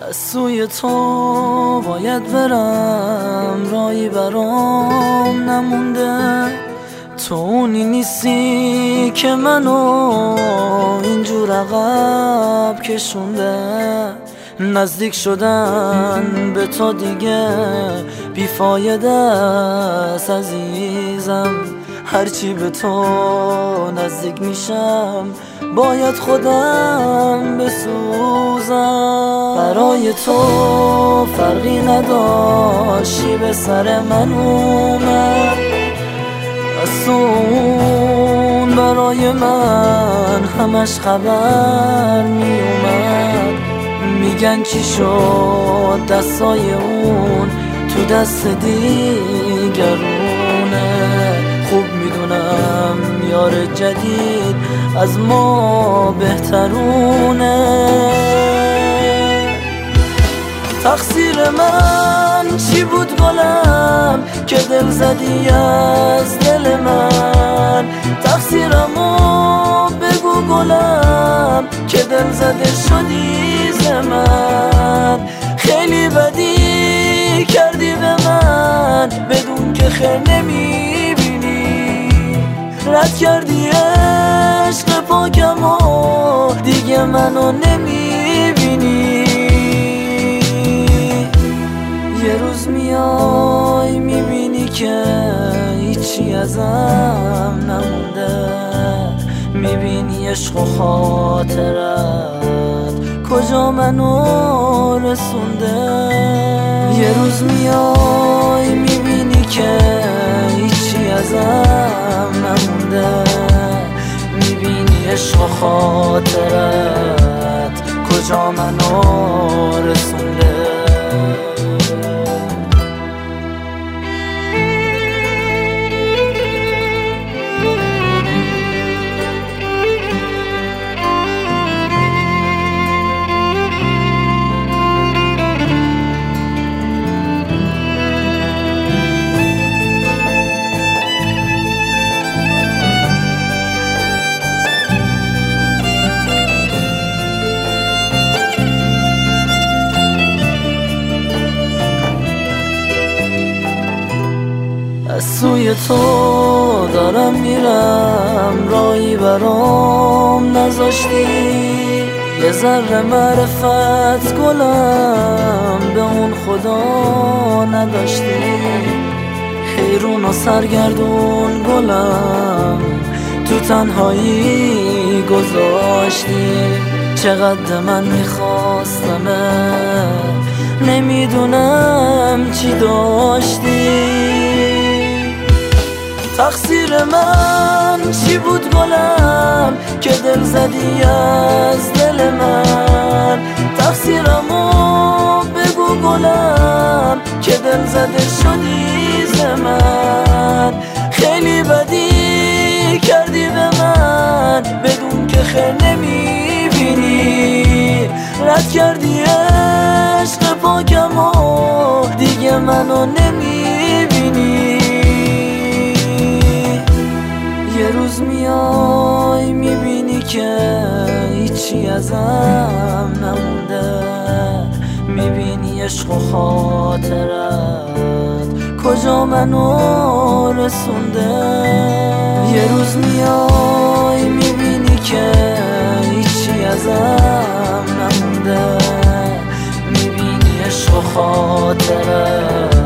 از سوی تو باید برم، رایی برام نمونده. تو اونی نیستی که منو اینجور عقب کشونده. نزدیک شدن به تو دیگه بیفایده است عزیزم. هرچی به تو نزدیک میشم باید خودم بسوزم. برای تو فرقی نداشتی به سر من اومد. از اون برای من همش خبر میومد. میگن چی شد دستای اون تو دست دیگرونه. خوب میدونم یار جدید از ما بهترونه. تقصیر من چی بود گلم که دل زدی از دل من؟ تقصیرمو بگو گلم که دل زده شدی ز من. خیلی بدی کردی به من بدون که خیر نمیبینی. رد کردی عشق پاکمو دیگه منو نمیبینی. یه روز میای میبینی که هیچی ازم نمونده. میبینی عشق و خاطرت کجا منو رسونده. یه روز میای میبینی که هیچی ازم نمونده. میبینی عشق و خاطرت کجا منو رسونده. از سوی تو دارم میرم، رایی برام نذاشتی. یه ذره معرفت گلم به اون خدا نداشتی. حیرون و سرگردون گلم تو تنهایی گذاشتی. چقدر من میخواستمه نمیدونم چی داشتی. تقصیر من چی بود گلم که دل زدی از دل من؟ تقصیرمو بگو گلم که دل زده شدی ز من. خیلی بدی کردی به من بدون که خیر نمیبینی. رد کردی عشق پاکمو دیگه منو نمیبینی. یه روز میای میبینی که هیچی ازم نمونده. میبینی عشق و خاطرت کجا منو رسونده. یه روز میای میبینی که هیچی ازم نمونده. میبینی عشق و خاطرت